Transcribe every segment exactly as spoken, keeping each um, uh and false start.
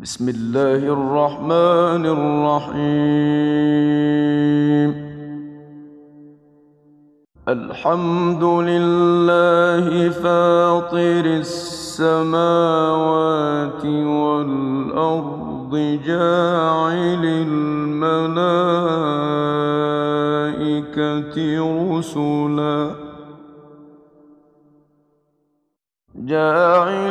بسم الله الرحمن الرحيم. الحمد لله فاطر السماوات والأرض جاعل الملائكة رسلا جاعل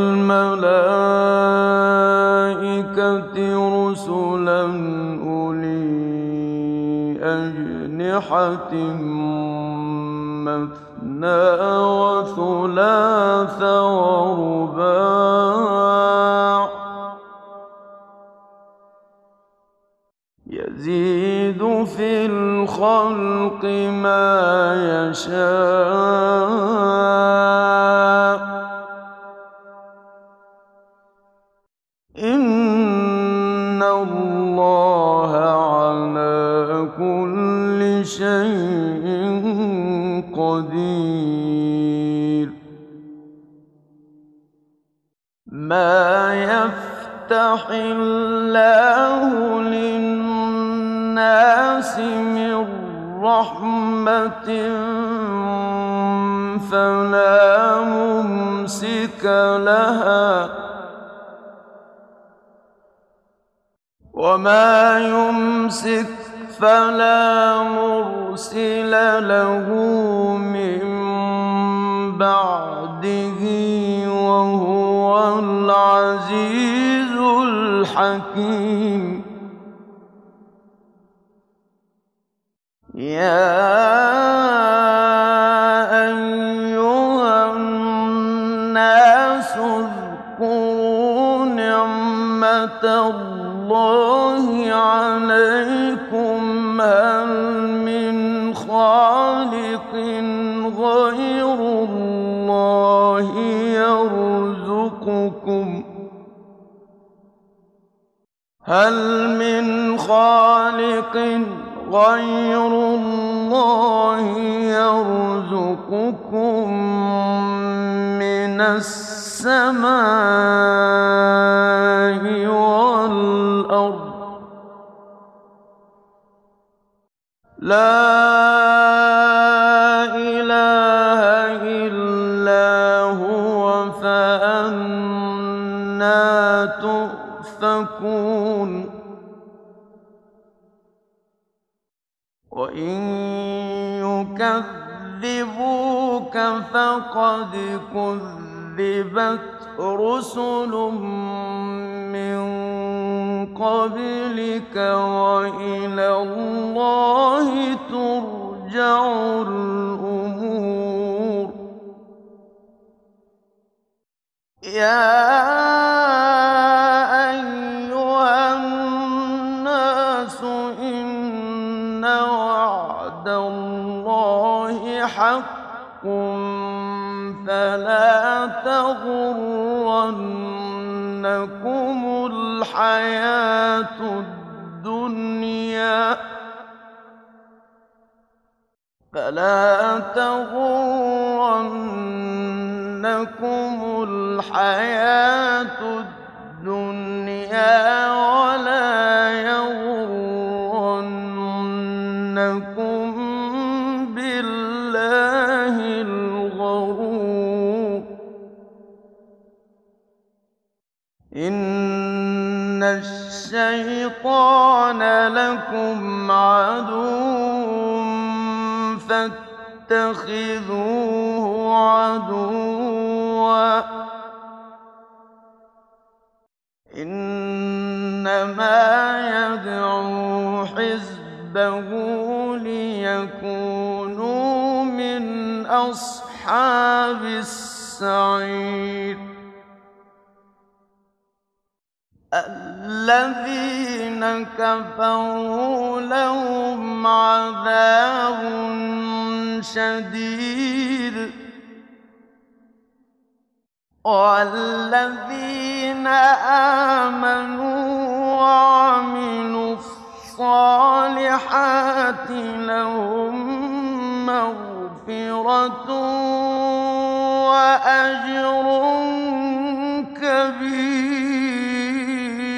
الملائكة رسلا أولي أجنحة مثنى وثلاث ورباع يزيد في الخلق ما يشاء إن الله على كل شيء قدير. ما يفتح الله للناس من رحمة فلا ممسك لها وما يمسك فلا مرسل له من بعده وهو العزيز الحكيم. يا أيها الناس اذكروا نعمة الله عليكم هل من خالق غير الله يرزقكم هل من خالق غير الله يرزقكم من السماء والأرض لا إله إلا هو فأنى تؤفكون. وإن يكذبوك فقد كذبت رسل من قبلك وإلى الله ترجع الأمور. يا أيها الناس إن وعد الله حق فلا تغرنكم الحياة الدنيا فلا تغرنكم الحياة الدنيا ولا يغرنكم بالله الغرور. إن الشيطان لكم عدو فاتخذوه عدوا إنما يدعو حزبه ليكونوا من أصحاب السعير. الذين كفروا لهم عذاب شديد والذين آمنوا وعملوا الصالحات لهم مغفرة وأجر كبير.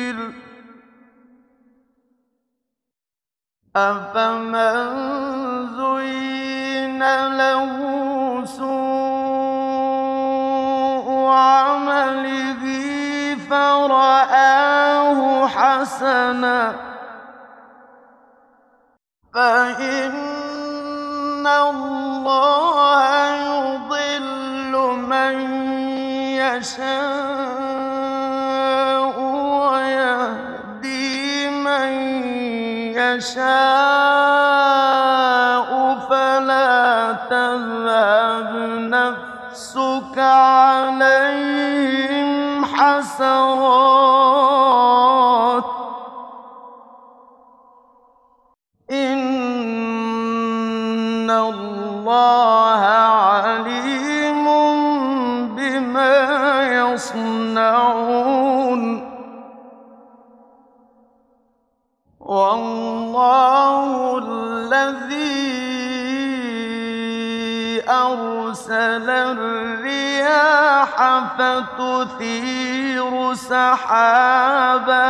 أَفَمَن زُيِّنَ لَهُ سُوءُ عَمَلِهِ فَرَآهُ حَسَنًا فَإِنَّ اللَّهَ يُضِلُّ مَن يَشَاءُ وَيَهْدِي مَن يَشَاءُ فَلَا تَذْهَبْ نَفْسُكَ عَلَيْهِمْ حَسَرَاتٍ ۚ إِنَّ اللَّهَ عَلِيمٌ بِمَا يَصْنَعُونَ وَاللَّهُ الَّذِي أَرْسَلَ الرِّيَاحَ فَتُثِيرُ سَحَابًا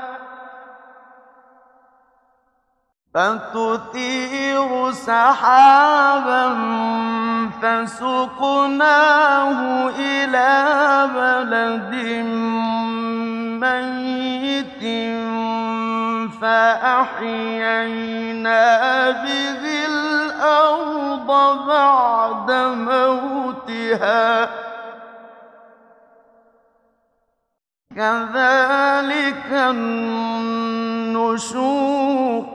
فَتُثِيرُ سَحَابًا فَسُقْنَاهُ إِلَىٰ بَلَدٍ مَّيِّتٍ فَأَحْيَيْنَا بِهِ الْأَرْضَ بَعْدَ مَوْتِهَا ۚ كَذَٰلِكَ النُّشُورُ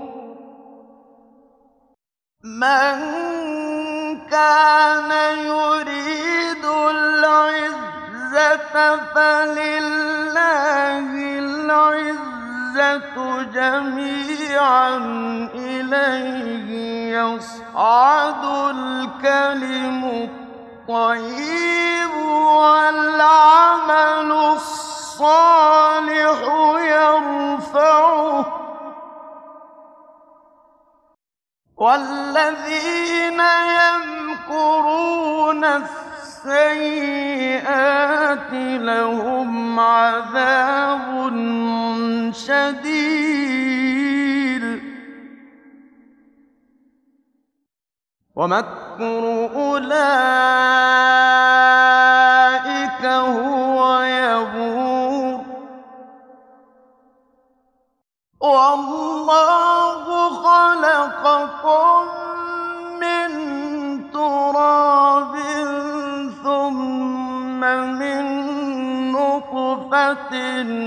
مَن كَانَ يُرِيدُ الْعِزَّةَ فَلِلَّهِ الْعِزَّةُ جَمِيعًا ۚ إِلَيْهِ يَصْعَدُ الْكَلِمُ الطَّيِّبُ وَالْعَمَلُ الصَّالِحُ يَرْفَعُهُ ۚ وَالَّذِينَ يَمْكُرُونَ السَّيِّئَاتِ لَهُمْ عَذَابٌ شَدِيدٌ ۖ وَمَكْرُ أُولَٰئِكَ هُوَ يَبُورُ وَاللَّهُ خَلَقَكُم مِّن تُرَابٍ ثُمَّ مِن نُّطْفَةٍ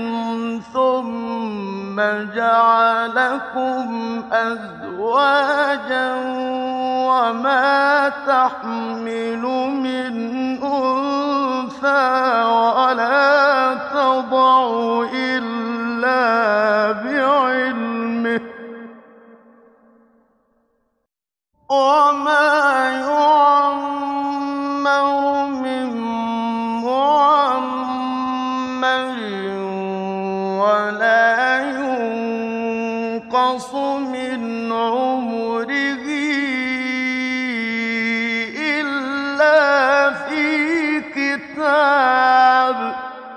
ثُمَّ جَعَلَكُمْ أَزْوَاجًا ۚ وَمَا تَحْمِلُ مِنْ أُنثَىٰ وَلَا تَضَعُ إِلَّا بِعِلْمِهِ ۚ وَمَا يُعَمَّرُ مِن مُّعَمَّرٍ وَلَا يُنقَصُ مِنْ عُمُرِهِ إِلَّا فِي كِتَابٍ ۚ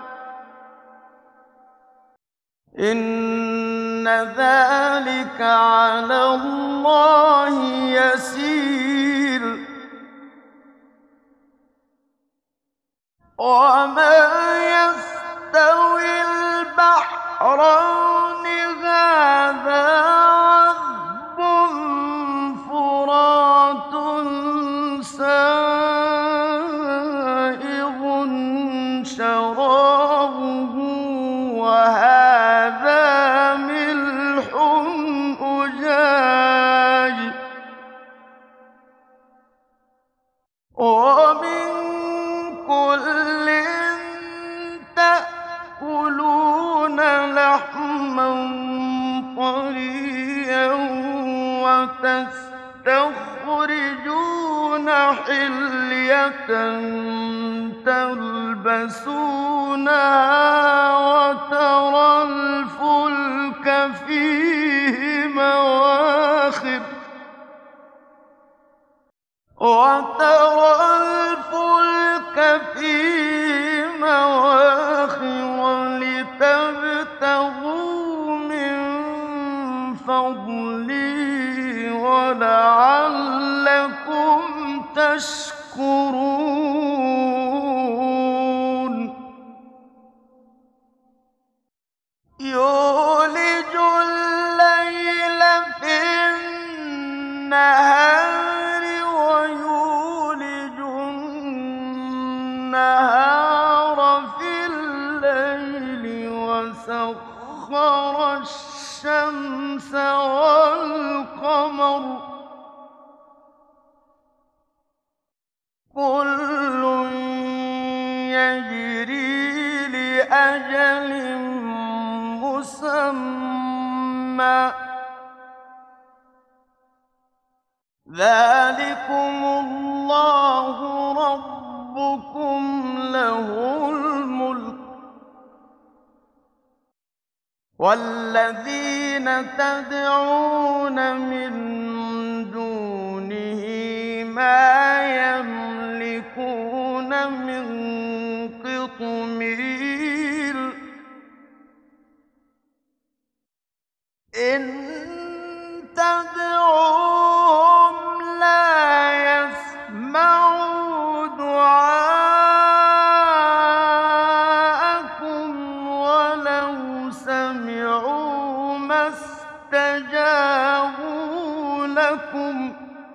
إِنَّ ذَٰلِكَ عَلَى اللَّهِ يَسِيرٌ وَمَا يَسْتَوِي الْبَحْرَانِ هَٰذَا عَذْبٌ فُرَاتٌ سَائِغٌ شَرَابُهُ وَهَٰذَا مِلْحٌ أُجَاجٌ ۖ وَمِن كُلٍّ تَأْكُلُونَ لَحْمًا طَرِيًّا وَتَسْتَخْرِجُونَ حِلْيَةً تَلْبَسُونَهَا وَتَرَى الْفُلْكَ فِيهِ مَوَاخِرَ وَتَرَى الْفُلْكَ فِيهِ مَوَاخِرَ لِتَبْتَغُوا مِن فَضْلِهِ وَلَعَلَّكُمْ تَشْكُرُونَ يُولِجُ اللَّيْلَ فِي النَّهَارِ وَيُولِجُ النَّهَارَ فِي اللَّيْلِ وَسَخَّرَ الشَّمْسَ وَالْقَمَرَ كُلٌّ يَجْرِي لِأَجَلٍ مُّسَمًّى ۚ ذَٰلِكُمُ اللَّهُ رَبُّكُمْ لَهُ الْمُلْكُ ۚ وَالَّذِينَ تَدْعُونَ مِن دُونِهِ مَا يَمْلِكُونَ مِن قِطْمِيرٍ إِن تَدْعُوهُمْ لَا يَسْمَعُوا دُعَاءَكُمْ وَلَوْ سَمِعُوا مَا اسْتَجَابُوا لَكُمْ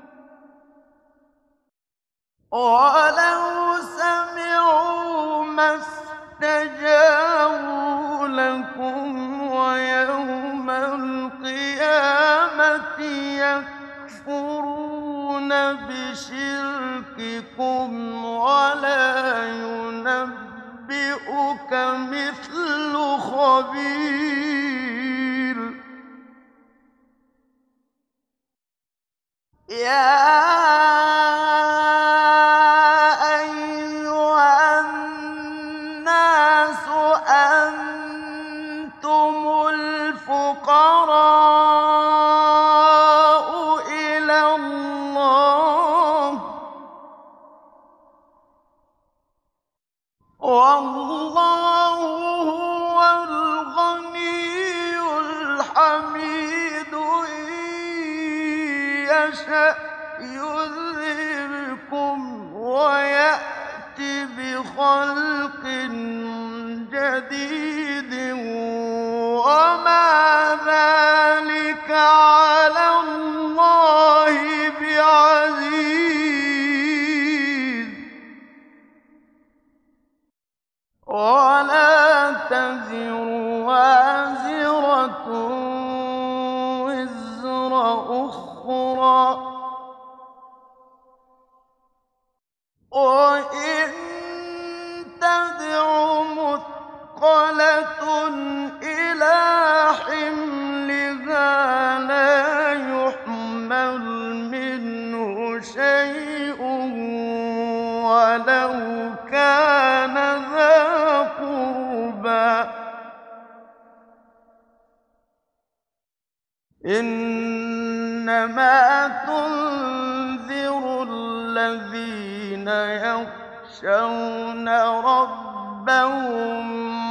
وَلَوْ سَمِعُوا مَا اسْتَجَابُوا لَكُمْ وَيَوْمَ الْقِيَامَةِ يَكْفُرُونَ بِشِرْكِكُمْ وَلَا يُنَبِّئُكَ مِثْلُ خَبِيرٍ يَا أَيُّهَا النَّاسُ أَنتُمُ الْفُقَرَاءُ إِلَى اللَّهِ ۖ وَاللَّهُ هُوَ الْغَنِيُّ الْحَمِيدُ إِن يَشَأْ يُذْهِبْكُمْ وَيَأْتِ بِخَلْقٍ جَدِيدٍ وَمَا ذَٰلِكَ عَلَى اللَّهِ بِعَزِيزٍ وَلَا تَزِرُ وَازِرَةٌ وِزْرَ أُخْرَىٰ ۚ وَإِن تَدْعُ مُثْقَلَةٌ إِلَىٰ حِمْلِهَا لَا يُحْمَلْ مِنْهُ شَيْءٌ وَلَوْ كَانَ ذَا قُرْبَىٰ ۗ إِنَّمَا تُنذِرُ الَّذِينَ يَخْشَوْنَ رَبَّهُم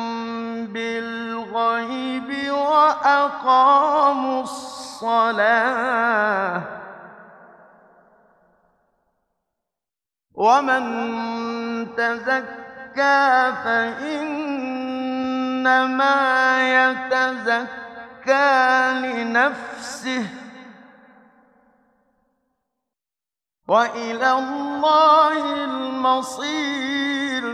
بِالْغَيْبِ وَأَقَامُوا الصَّلَاةَ ۚ وَمَن تَزَكَّىٰ فَإِنَّمَا يَتَزَكَّىٰ لِنَفْسِهِ ۚ وَإِلَى اللَّهِ الْمَصِيرُ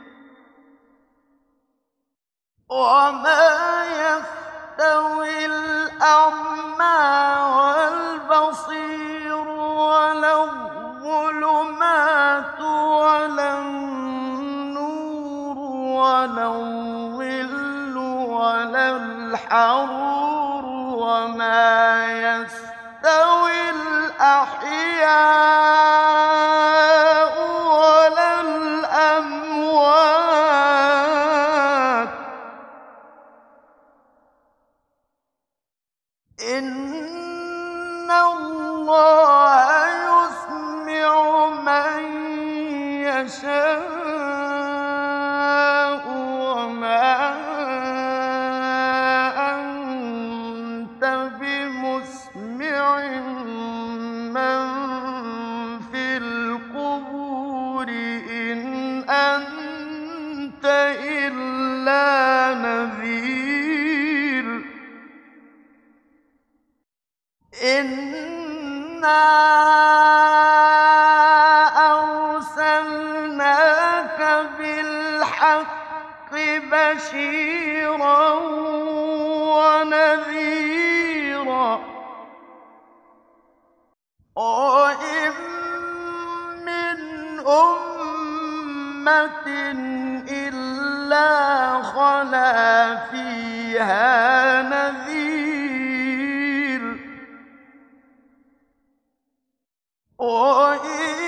وَمَا يَسْتَوِي الْأَعْمَىٰ وَالْبَصِيرُ وَلَا الظُّلُمَاتُ وَلَا النُّورُ وَلَا الظِّلُّ وَلَا الْحَرُورُ وَمَا يَسْتَوِي الْأَحْيَاءُ وَلَا الْأَمْوَاتُ ۚ إِنَّ اللَّهَ يُسْمِعُ مَن يَشَاءُ وَمَا أَنتَ بِمُسْمِعٍ إِنَّا أَرْسَلْنَاكَ بِالْحَقِّ بَشِيرًا وَنَذِيرًا ۚ وَإِن مِّنْ أُمَّةٍ إِلَّا خَلَا فِيهَا نَذِيرٌ ۚ وَإِن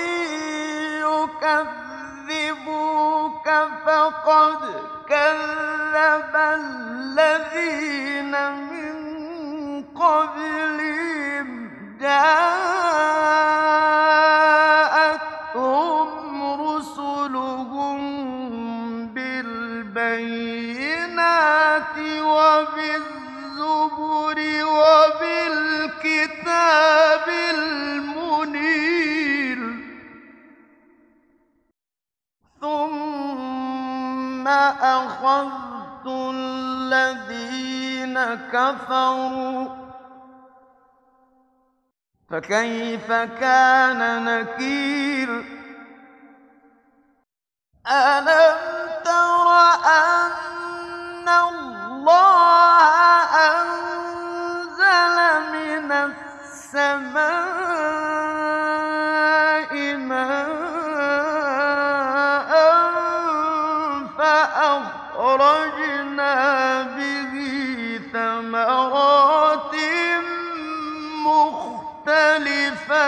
يُكَذِّبُوكَ فَقَدْ كَذَّبَ الَّذِينَ مِن قَبْلِهِمْ جَاءَتْهُمْ رُسُلُهُم بِالْبَيِّنَاتِ وَبِالزُّبُرِ وَبِالْكِتَابِ الْمُنِيرِ ۖ ثُمَّ أَخَذْتُ الَّذِينَ كَفَرُوا ۖ فَكَيْفَ كَانَ نَكِيرِ. أَلَمْ تَرَ أَنَّ اللَّهَ أَنزَلَ مِنَ السَّمَاءِ مَاءً فَأَخْرَجْنَا بِهِ ثَمَرَاتٍ مُّخْتَلِفًا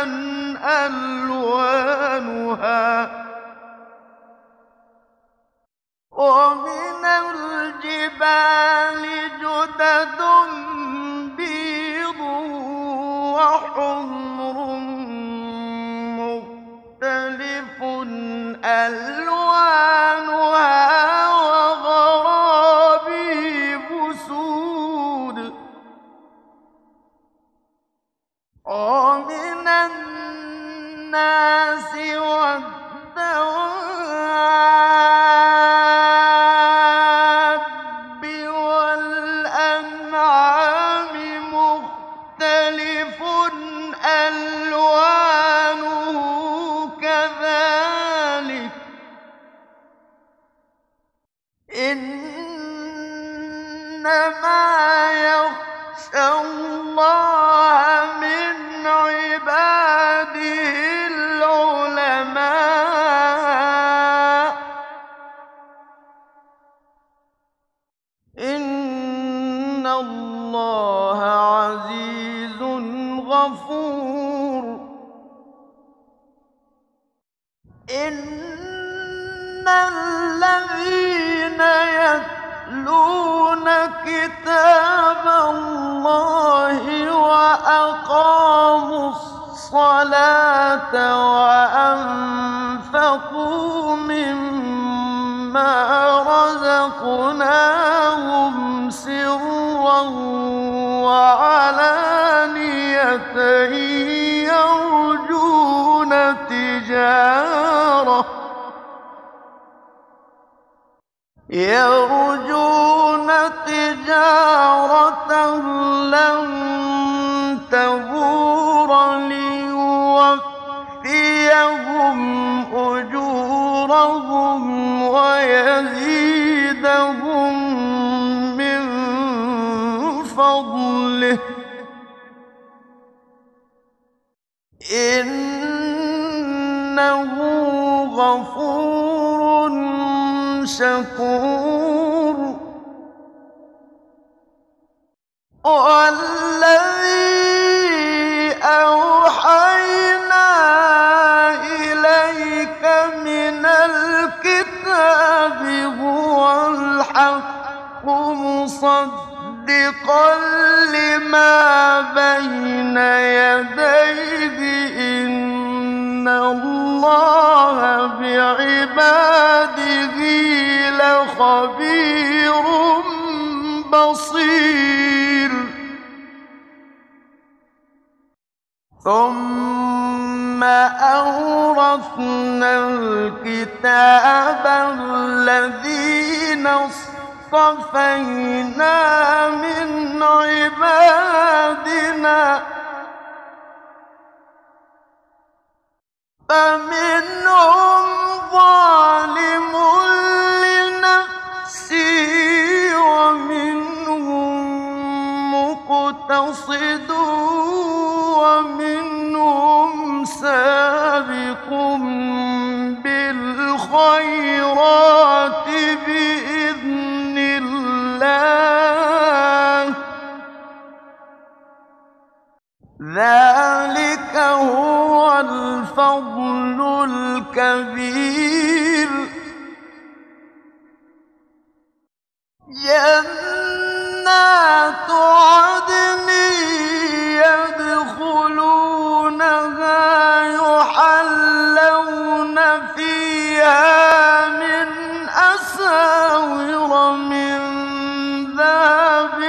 أَلْوَانُهَا ۚ وَمِنَ الْجِبَالِ جُدَدٌ بِيضٌ وَحُمْرٌ مُّخْتَلِفٌ أَلْوَانُهَا وَغَرَابِيبُ سُودٌ ۗ وَمِنَ النَّاسِ وَالدَّوَابِّ وَالْأَنْعَامِ مُخْتَلِفٌ أَلْوَانُهُ كَذَٰلِكَ ۗ إِنَّمَا يَخْشَى اللَّهَ مِنْ عِبَادِهِ الْعُلَمَاءُ ۗ إِنَّ اللَّهَ عَزِيزٌ غَفُورٌ. إِنَّ الَّذِينَ يَتْلُونَ كِتَابَ اللَّهِ وَأَقَامُوا الصَّلَاةَ وَأَنفَقُوا مِمَّا رَزَقْنَاهُمْ سِرًّا وَعَلَانِيَةً يَرْجُونَ تِجَارَةً يَرْجُونَ تِجَارَةً لَّن تَبُورَ لِيُوَفِّيَهُمْ أُجُورَهُمْ وَيَزِيدَهُم مِّن فَضْلِهِ ۚ إِنَّهُ غَفُورٌ شَكُورٌ. وَالَّذِي أَوْحَيْنَا إِلَيْكَ مِنَ الْكِتَابِ هُوَ الْحَقُّ مُصَدِّقًا لِّمَا بَيْنَ يَدَيْهِ ۗ إِنَّ اللَّهَ بِعِبَادِهِ لَخَبِيرٌ بَصِيرٌ. ثُمَّ أَوْرَثْنَا الْكِتَابَ الَّذِينَ اصْطَفَيْنَا مِنْ عِبَادِنَا فمنهم ظالم لنفسه ومنهم مقتصد ومنهم سابق بالخيرات بإذن الله ذلك هو الفضل الكبير جنات عدن يدخلونها يحلون فيها من أساور من ذهب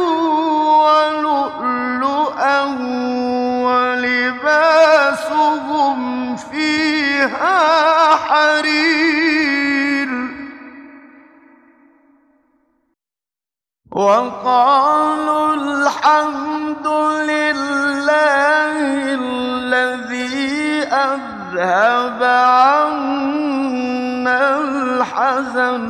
ولؤلؤا ولباسهم فيها حرير وقالوا الحمد لله الذي أذهب عنا الحزن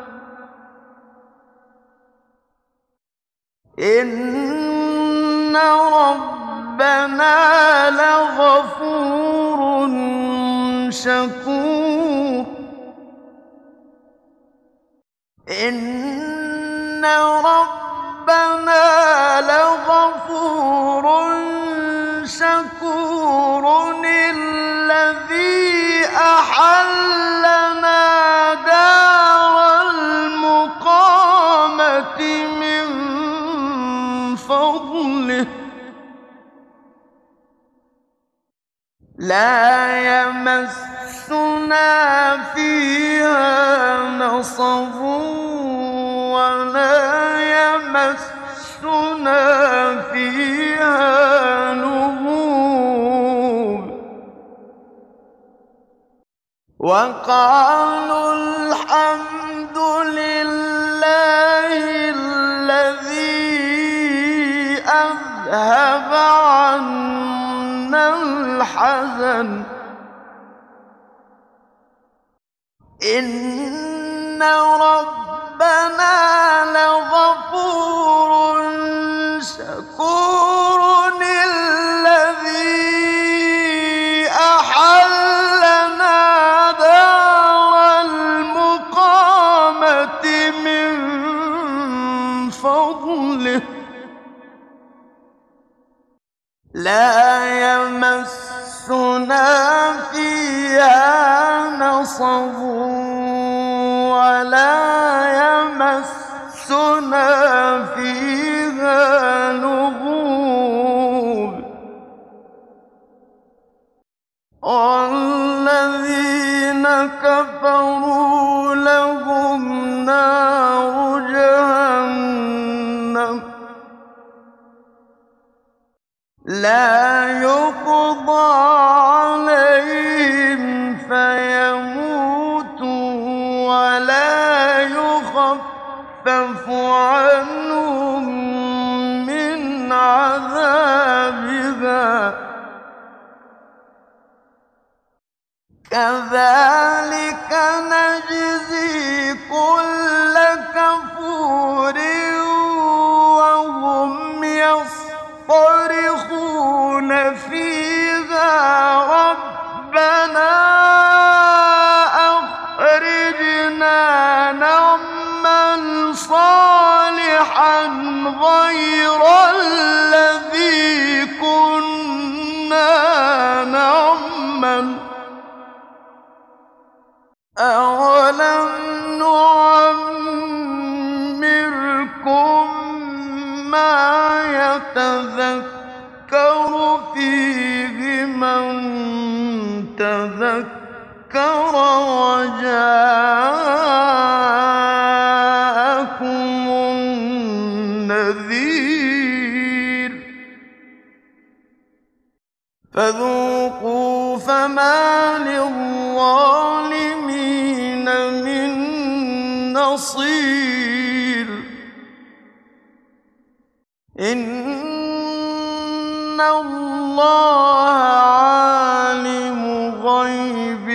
إن ربنا لغفور شكور إن ربنا لغفور شكور الذي أحلنا دار المقامة من فضله لا يمسنا فيها نصب ولا يمسنا فيها لغوب وقالوا الحمد لله الذي أذهب عنا الحزن إن ربنا لغفور شكور الذي أحلنا دار المقامة من فضله لا يمسنا فيها نصب ولا يمسنا فيها لغوب والذين كفروا لهم نار جهنم لا يقضى عليهم فيموتوا ولا يخفف عنهم من عذابها كذلك نجزي كل كفور وهم يصطرخون فيها ربنا أخرجنا نعمل صالحا غير الذي كنا نعمل أولم نعمركم ما يتذكر فيه من تذكر وجاءكم النذير فذوقوا فما للظالمين من نصير إن الله عالم غيب غيب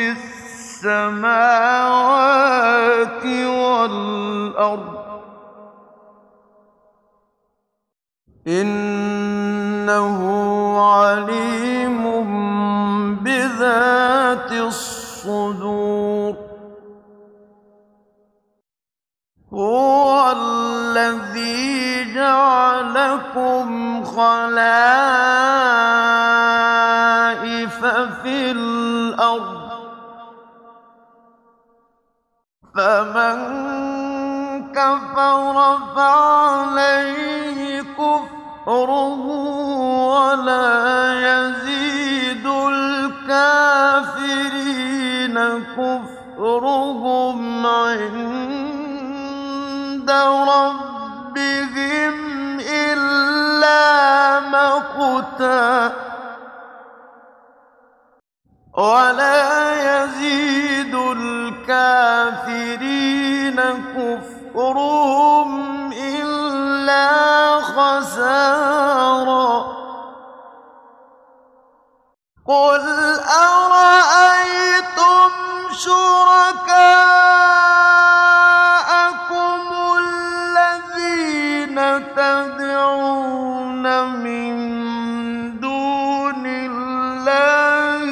السماوات والأرض إنه عليم بذات الصدور هو الذي جعلكم خلائف في الأرض فمن كفر فعليه كفره ولا يزيد الكافرين كفرهم عند ربهم إلا مقتا ولا يزيد الكافرين كفرهم إلا خسارا قل أرأيتم شركاءكم الذين تدعون من دون الله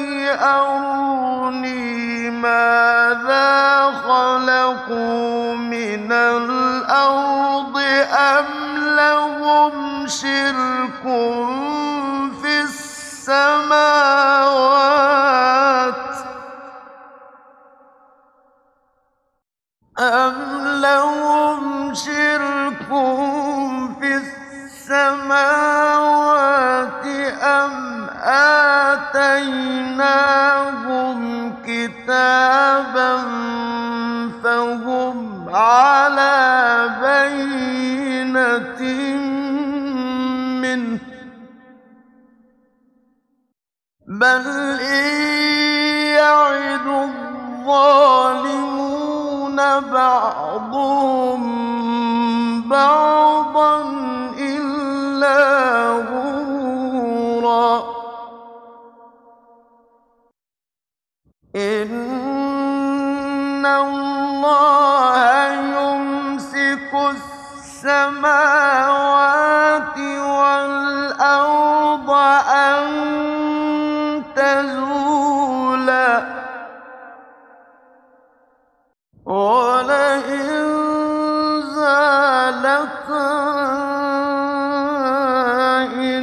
أروني ماذا خلقوا من الأرض أم لهم شرك في السماوات أم لهم شرك في السماوات أم آتيناهم كتابا فهم على بينة منه بل إن يعد الظالمون بعضهم بعضا إلا غرورا إن الله يمسك السماوات والأرض أن تزولا ولئن زالتا إن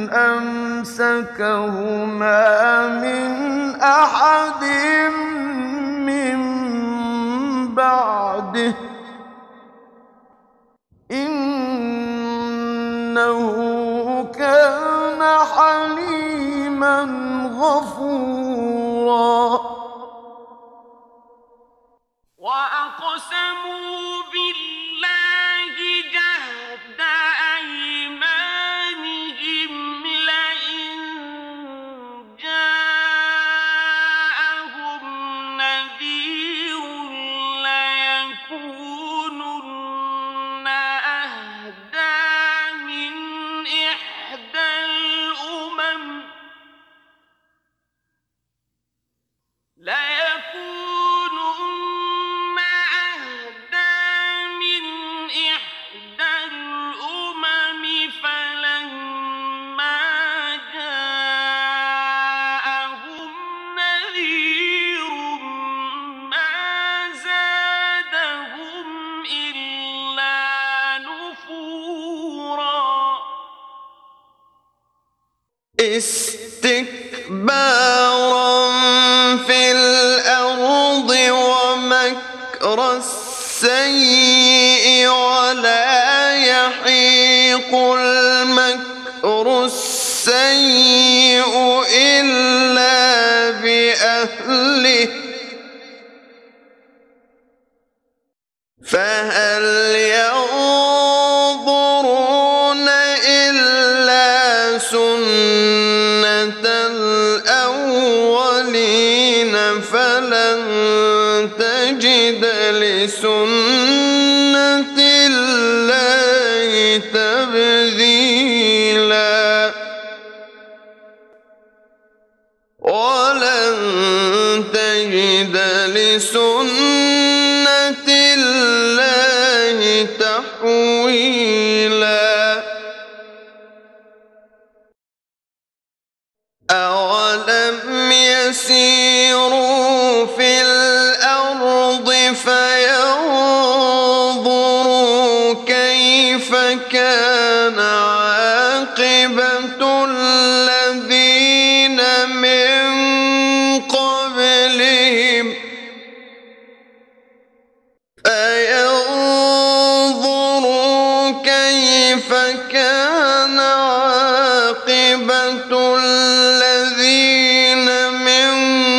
أمسكهما من أحد من بعده إنه كان حليما غفورا وأقسموا بالله جهد أيمانهم لئن جاءهم نذير ليكونن أهدى من إحدى الأمم ليكونن أهدى من إحدى الأمم فلما جاءهم نذير ما زادهم إلا نفورا استكبارا في الأرض ومكر السيء ولا يحيق المكر السيء إلا بأهله فهل ينظرون إلا سنة الأولين فلن تجد لسنة الله تبديلا ولن لسنة الله تحويلا أولم يسيروا في الأرض فينظروا كيف كان عاقبة الذين من قبلهم فينظروا كيف كان عاقبة الذين من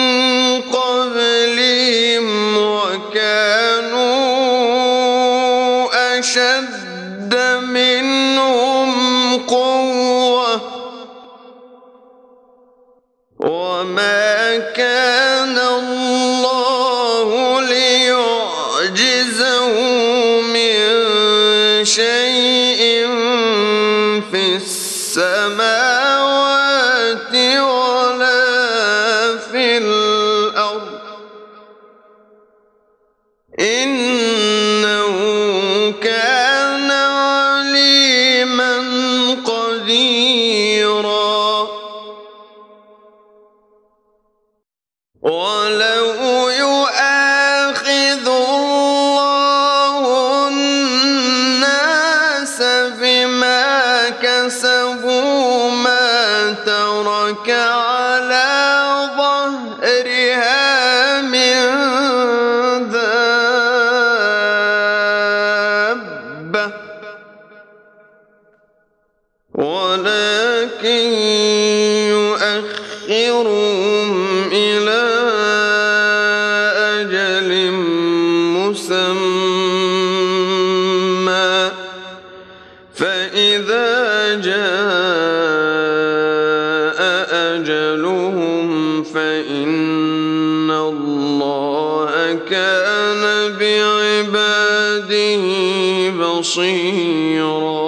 قبلهم وكانوا أشد منهم قوة وما كان الله ليعجزه من شيء في السماوات ولا في الأرض إنه كان عليما قديرا ولو يؤاخذ الله الناس بما كسبوا ما ترك على ظهرها من دابة ولكن يؤخرهم إلى أجل مسمى فإذا جاء أجلهم فإن الله كان بعباده بصيرا